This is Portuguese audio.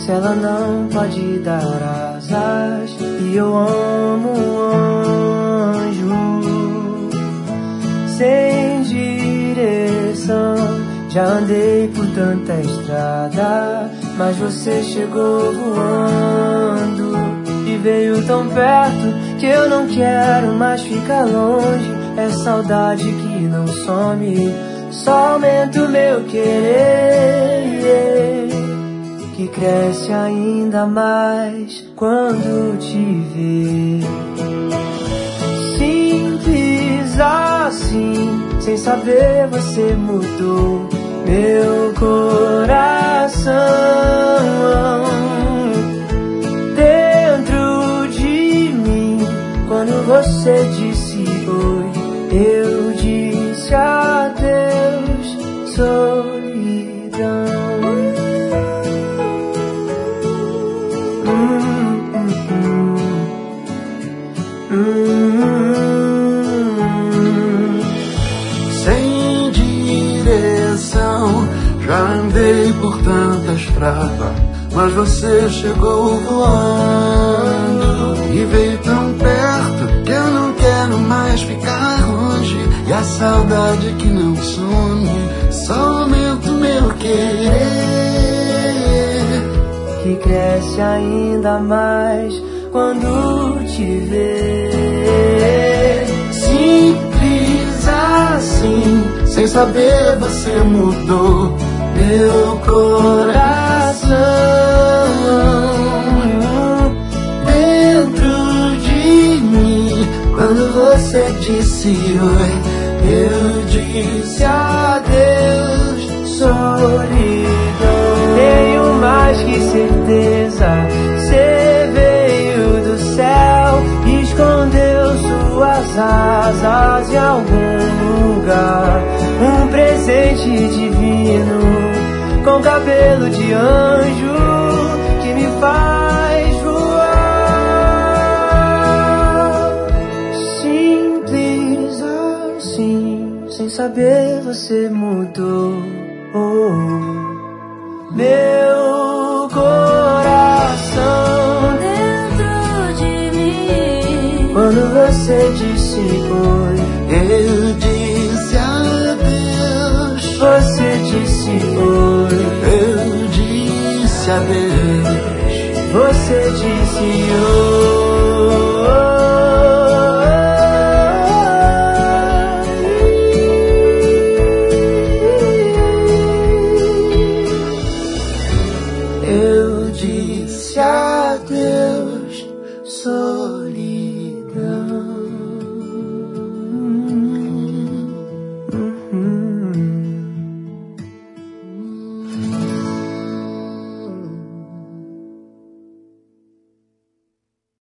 se ela não pode dar asas? E eu amo um anjo sem direção. Já andei por tanta estrada, mas você chegou voando e veio tão perto que eu não quero mais ficar longe. É saudade que não some, só aumenta o meu querer, que cresce ainda mais quando te vê. Simples assim, sem saber você mudou meu coração. Dentro de mim, quando você disse oi, eu disse adeus, solidão. Sem direção, já andei por tanta estrada, mas você chegou voando e veio tão perto que eu não quero mais ficar longe. E a saudade que não some, só aumenta o meu querer, que cresce ainda mais quando te vê. Simples assim, sem saber você mudou meu coração. Dentro de mim, quando você disse oi, eu disse adeus, solidão. Tenho mais que certeza, você veio do céu e escondeu suas asas em algum lugar. Um presente divino, com cabelo de anjo, que me faz voar. Simples assim, sem saber você mudou meu coração. Dentro de mim, Quando você disse oi, eu disse adeus. você disse oi, Eu disse adeus. você disse Eu disse adeus.